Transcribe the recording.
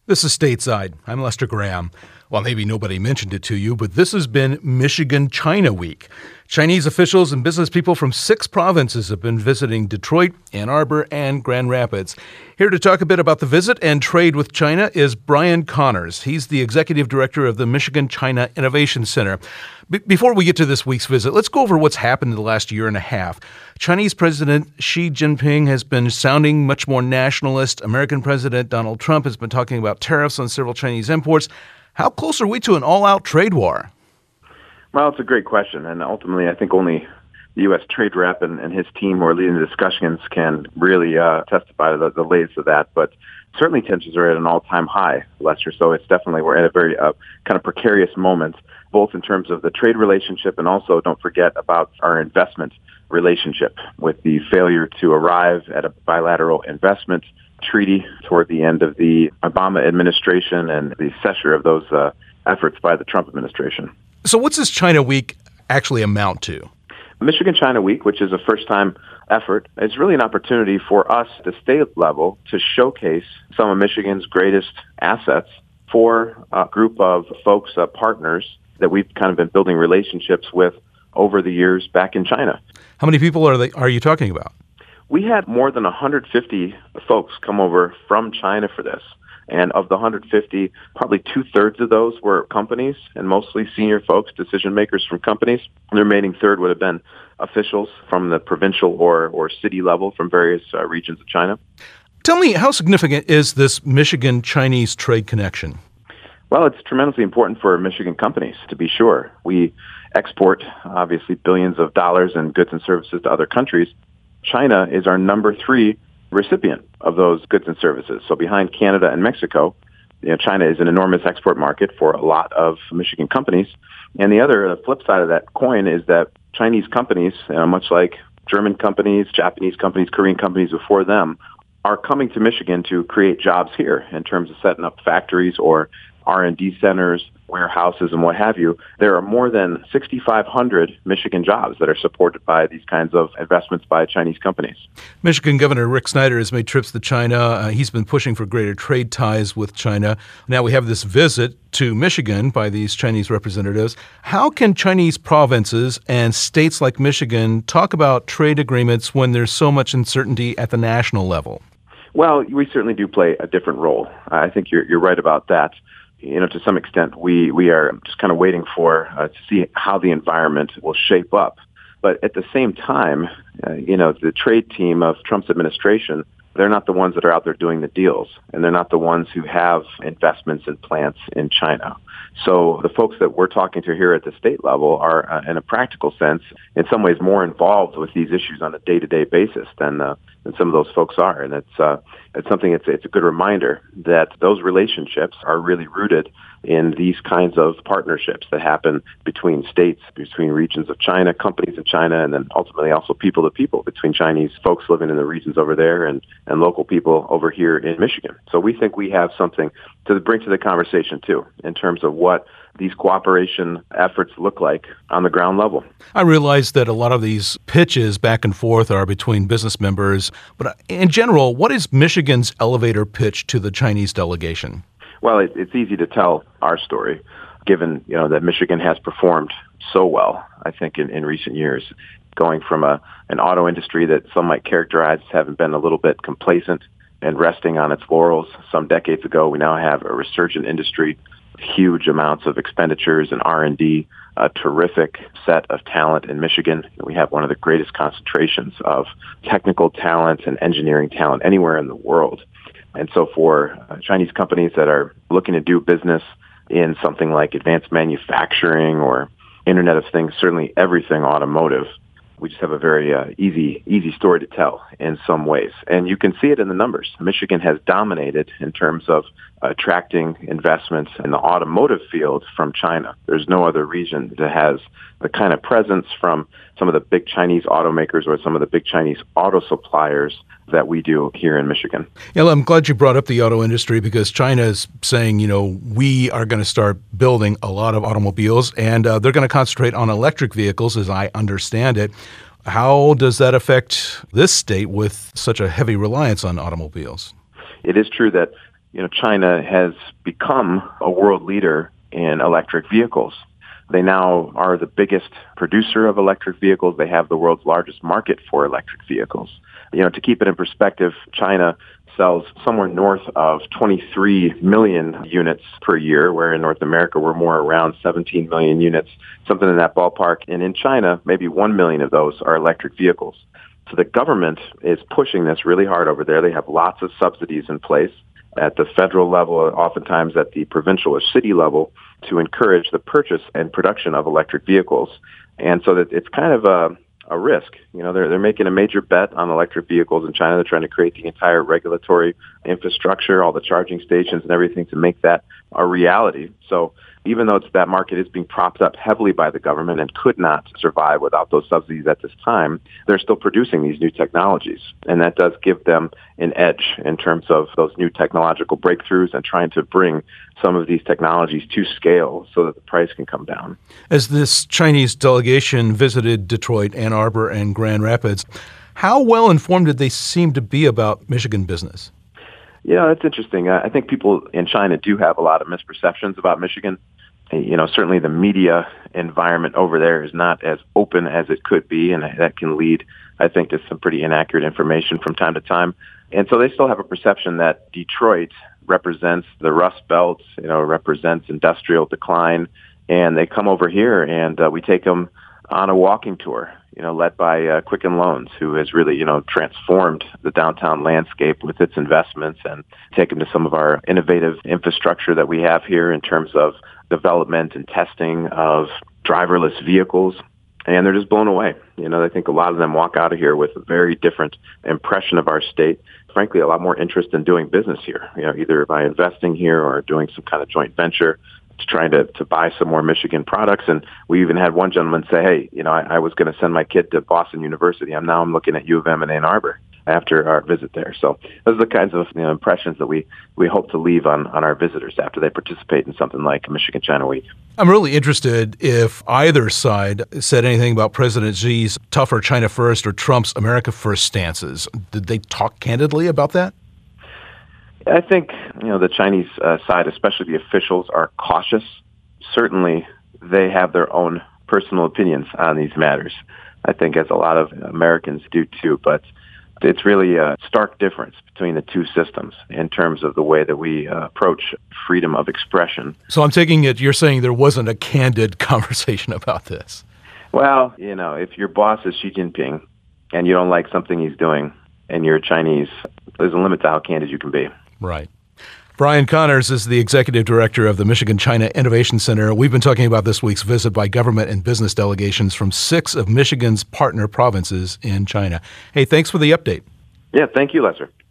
This is Stateside. I'm Lester Graham. Well, maybe nobody mentioned it to you, but this has been Michigan-China Week. Chinese officials and business people from 6 provinces have been visiting Detroit, Ann Arbor, and Grand Rapids. Here to talk a bit about the visit and trade with China is Brian Connors. He's the executive director of the Michigan-China Innovation Center. Before we get to this week's visit, let's go over what's happened in the last year and a half. Chinese President Xi Jinping has been sounding much more nationalist. American President Donald Trump has been talking about tariffs on several Chinese imports. How close are we to an all-out trade war? Well, it's a great question, and ultimately I think only the U.S. trade rep and his team who are leading the discussions can really testify to the latest of that. But certainly tensions are at an all-time high, Lester, so it's definitely we're in a very kind of precarious moment, both in terms of the trade relationship and also don't forget about our investment relationship with the failure to arrive at a bilateral investment treaty toward the end of the Obama administration and the cessure of those efforts by the Trump administration. So what's this China Week actually amount to? Michigan-China Week, which is a first-time effort, is really an opportunity for us at the state level to showcase some of Michigan's greatest assets for a group of folks, partners that we've kind of been building relationships with over the years back in China. How many people are you talking about? We had more than 150 folks come over from China for this. And of the 150, probably 2/3 of those were companies and mostly senior folks, decision makers from companies. The remaining third would have been officials from the provincial or city level from various regions of China. Tell me, how significant is this Michigan-Chinese trade connection? Well, it's tremendously important for Michigan companies, to be sure. We export, obviously, billions of dollars in goods and services to other countries. China is our number 3 recipient of those goods and services. So behind Canada and Mexico, China is an enormous export market for a lot of Michigan companies. And the flip side of that coin is that Chinese companies, much like German companies, Japanese companies, Korean companies before them, are coming to Michigan to create jobs here in terms of setting up factories or R&D centers, warehouses, and what have you. There are more than 6,500 Michigan jobs that are supported by these kinds of investments by Chinese companies. Michigan Governor Rick Snyder has made trips to China. He's been pushing for greater trade ties with China. Now we have this visit to Michigan by these Chinese representatives. How can Chinese provinces and states like Michigan talk about trade agreements when there's so much uncertainty at the national level? Well, we certainly do play a different role. I think you're right about that. To some extent, we are just kind of waiting for to see how the environment will shape up. But at the same time, the trade team of Trump's administration, they're not the ones that are out there doing the deals, and they're not the ones who have investments and plants in China. So the folks that we're talking to here at the state level are, in a practical sense, in some ways more involved with these issues on a day-to-day basis than some of those folks are. And it's something. It's a good reminder that those relationships are really rooted in these kinds of partnerships that happen between states, between regions of China, companies in China, and then ultimately also people to people between Chinese folks living in the regions over there and local people over here in Michigan. So we think we have something to bring to the conversation too, in terms of what these cooperation efforts look like on the ground level. I realize that a lot of these pitches back and forth are between business members, but in general, what is Michigan's elevator pitch to the Chinese delegation? Well, it's easy to tell our story, given that Michigan has performed so well, I think, in recent years, going from an auto industry that some might characterize as having been a little bit complacent and resting on its laurels some decades ago. We now have a resurgent industry, huge amounts of expenditures and R&D, a terrific set of talent in Michigan. We have one of the greatest concentrations of technical talent and engineering talent anywhere in the world. And so for Chinese companies that are looking to do business in something like advanced manufacturing or Internet of Things, certainly everything automotive, we just have a very easy story to tell in some ways. And you can see it in the numbers. Michigan has dominated in terms of attracting investments in the automotive field from China. There's no other region that has the kind of presence from some of the big Chinese automakers or some of the big Chinese auto suppliers that we do here in Michigan. Yeah, I'm glad you brought up the auto industry because China is saying, we are going to start building a lot of automobiles and they're going to concentrate on electric vehicles, as I understand it. How does that affect this state with such a heavy reliance on automobiles? It is true that China has become a world leader in electric vehicles. They now are the biggest producer of electric vehicles. They have the world's largest market for electric vehicles. To keep it in perspective, China sells somewhere north of 23 million units per year, where in North America we're more around 17 million units, something in that ballpark. And in China, maybe 1 million of those are electric vehicles. So the government is pushing this really hard over there. They have lots of subsidies in place at the federal level, oftentimes at the provincial or city level, to encourage the purchase and production of electric vehicles. And so that it's kind of a risk. They're making a major bet on electric vehicles in China. They're trying to create the entire regulatory infrastructure, all the charging stations and everything to make that a reality. So even though that market is being propped up heavily by the government and could not survive without those subsidies at this time, they're still producing these new technologies. And that does give them an edge in terms of those new technological breakthroughs and trying to bring some of these technologies to scale so that the price can come down. As this Chinese delegation visited Detroit, Ann Arbor, and Grand Rapids, how well informed did they seem to be about Michigan business? That's interesting. I think people in China do have a lot of misperceptions about Michigan. Certainly the media environment over there is not as open as it could be, and that can lead, I think, to some pretty inaccurate information from time to time. And so they still have a perception that Detroit represents the Rust Belt, represents industrial decline, and they come over here and we take them on a walking tour, led by Quicken Loans, who has really, transformed the downtown landscape with its investments and taken to some of our innovative infrastructure that we have here in terms of development and testing of driverless vehicles. And they're just blown away. I think a lot of them walk out of here with a very different impression of our state. Frankly, a lot more interest in doing business here, either by investing here or doing some kind of joint venture, trying to buy some more Michigan products. And we even had one gentleman say, hey, I was going to send my kid to Boston University. I'm looking at U of M in Ann Arbor after our visit there. So those are the kinds of impressions that we hope to leave on our visitors after they participate in something like Michigan China Week. I'm really interested if either side said anything about President Xi's tougher China first or Trump's America first stances. Did they talk candidly about that? I think, the Chinese side, especially the officials, are cautious. Certainly, they have their own personal opinions on these matters. I think as a lot of Americans do too, but it's really a stark difference between the two systems in terms of the way that we approach freedom of expression. So I'm taking it you're saying there wasn't a candid conversation about this. Well, if your boss is Xi Jinping and you don't like something he's doing and you're Chinese, there's a limit to how candid you can be. Right. Brian Connors is the executive director of the Michigan China Innovation Center. We've been talking about this week's visit by government and business delegations from 6 of Michigan's partner provinces in China. Hey, thanks for the update. Yeah, thank you, Lester.